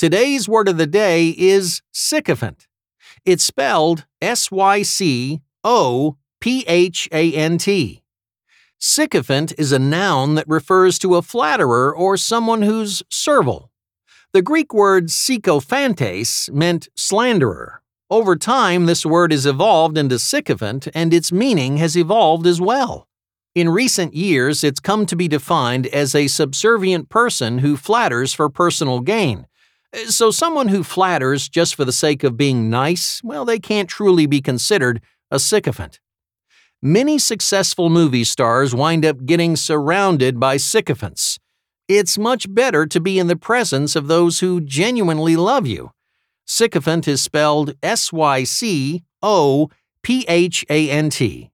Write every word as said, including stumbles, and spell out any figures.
Today's word of the day is sycophant. It's spelled S Y C O P H A N T. Sycophant is a noun that refers to a flatterer or someone who's servile. The Greek word sycophantes meant slanderer. Over time, this word has evolved into sycophant, and its meaning has evolved as well. In recent years, it's come to be defined as a subservient person who flatters for personal gain. So someone who flatters just for the sake of being nice, well, they can't truly be considered a sycophant. Many successful movie stars wind up getting surrounded by sycophants. It's much better to be in the presence of those who genuinely love you. Sycophant is spelled S Y C O P H A N T.